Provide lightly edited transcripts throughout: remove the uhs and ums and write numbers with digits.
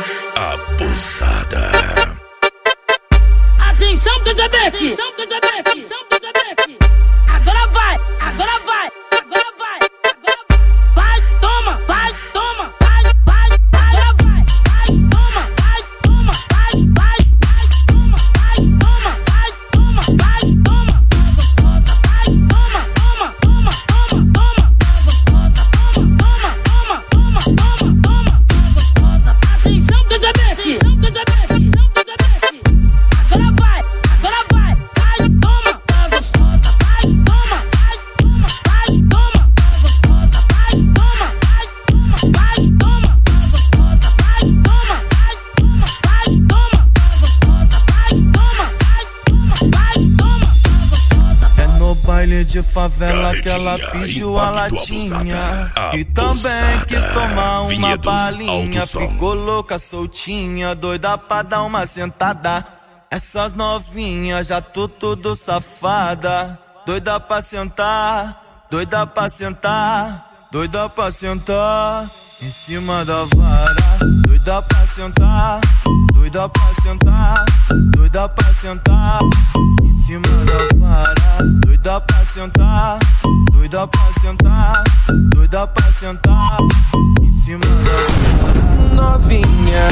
Abusada. Atenção, Kazabek! Atenção, Kazabek! Atenção, Kazabek! Agora vai! Agora vai! Agora vai! Agora vai! Vai, toma! Vai, toma! Vai, vai! Agora vai! Vai, toma! Vai, toma! Vai, vai! Vai, toma! Vai, toma! Vai, toma! Vai, toma! Gostosa! Vai, toma! Toma! Toma! Toma! Toma! Gostosa! Toma! Toma! Toma! Toma! Toma! Toma! Gostosa! Atenção, Kazabek! Atenção, Kazabek! Atenção, Kazabek! Agora vai! Agora vai! Vai, toma! Gostosa! Vai, toma! Vai, toma! Vai, toma! Gostosa! Vai, toma! Vai, toma! Vai, toma! Gostosa! Vai, toma! Vai, toma! Vai, toma! Gostosa! Vai, toma! Vai, toma! Vai, toma! Gostosa! É no baile de favela que ela Carreguinha, pediu a impacto latinha abusada. e também quis tomar uma Vinhedos, balinha. alto som. Ficou louca, soltinha, doida pra dar uma sentada. Essas novinhas já tudo safada. Doida pra sentar, doida pra sentar, doida pra sentar em cima da vara. Doida pra sentar, doida pra sentar, doida pra sentar em cima da vara. Doida pra sentar, doida pra sentar, doida pra sentar em cima da vara. Novinha,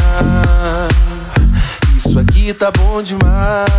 isso aqui tá bom demais.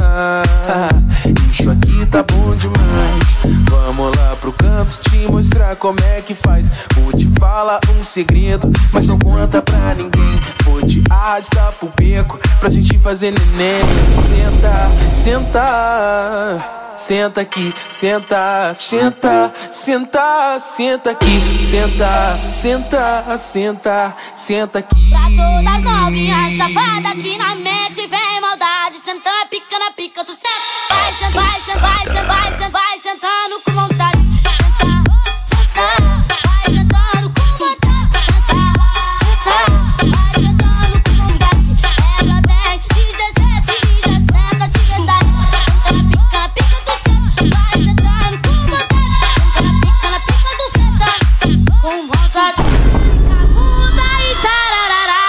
Isso aqui tá bom demais. Vamos lá pro canto te mostrar como é que faz. Vou te falar um segredo, mas não conta pra ninguém. Vou te arrastar pro beco pra gente fazer neném. Senta, senta. Senta aqui, senta, senta, senta, senta aqui, senta, senta, senta, senta aqui. Pra todas novinhas safadas aqui na mente vem maldade. Senta na pica, tu senta. Vai, senta, vai, senta, vai, senta, vai, senta, vai sentando com vontade. Senta, senta, vai sentando com vontade. Senta, senta, vai sentando com vontade. Ela tem 17 e já senta de verdade. Senta na pica, tu senta. Vai sentando com vontade. Senta na pica, tu senta com vontade. Bunda e tararará.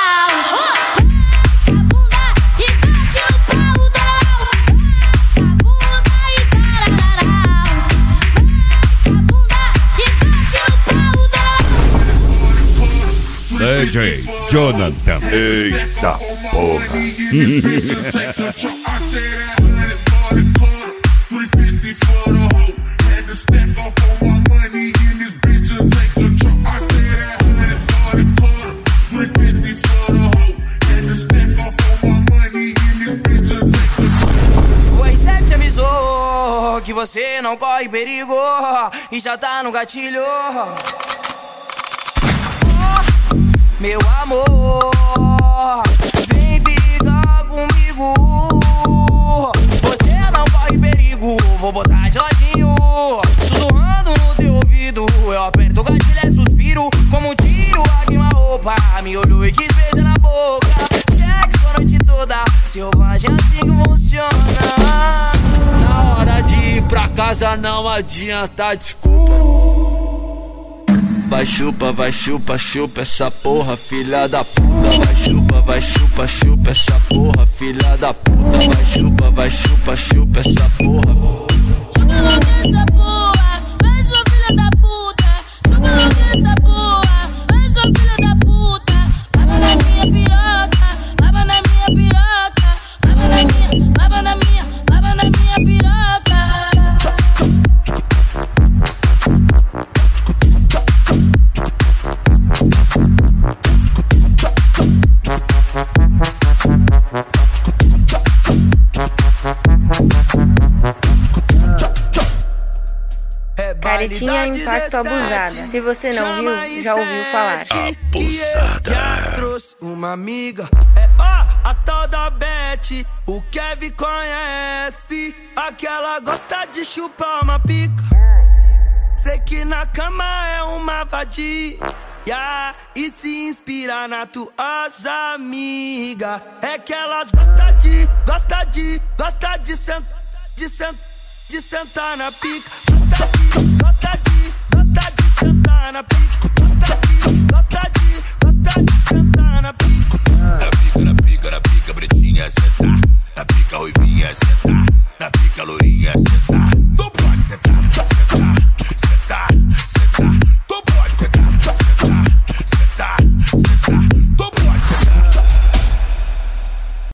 Bunda e bate o pau, tarará. Bunda e tararará. Bunda e bate o pau, tarará. DJ Jonathan. Eita porra. O R7 avisou que você não corre perigo e já tá no gatilho. Meu amor, vem ficar comigo. Você não corre perigo, vou botar de ladinho. Sussurrando no teu ouvido, eu aperto o gatilho, é suspiro. Como um tiro, a queima-roupa. Me olhou e quis beijar na boca. Sexo a noite toda, selvagem assim que funciona. Na hora de ir pra casa não adianta desculpa. Vai chupa, chupa essa porra, filha da puta. Vai chupa, chupa essa porra, filha da puta. Vai chupa, chupa essa porra. Chupa logo essa porra, vem sua filha da puta. Chupa logo essa porra, vem sua filha da puta. Baba na minha piroca, baba na minha piroca. Baba na minha, baba na minha, baba na minha piroca. Caretinha Impacto Abusada. Se você não viu, já ouviu falar. Abusada. Já trouxe uma amiga, a tal da Beth. O Kevin conhece, aquela gosta de chupar uma pica. Sei que na cama é uma vadia e se inspira na tuas amigas. É que elas gostam de sentar na pica. Gosta de sentar na pica. Gosta de sentar na pica. Na pica ruivinha senta, na pica lourinha senta.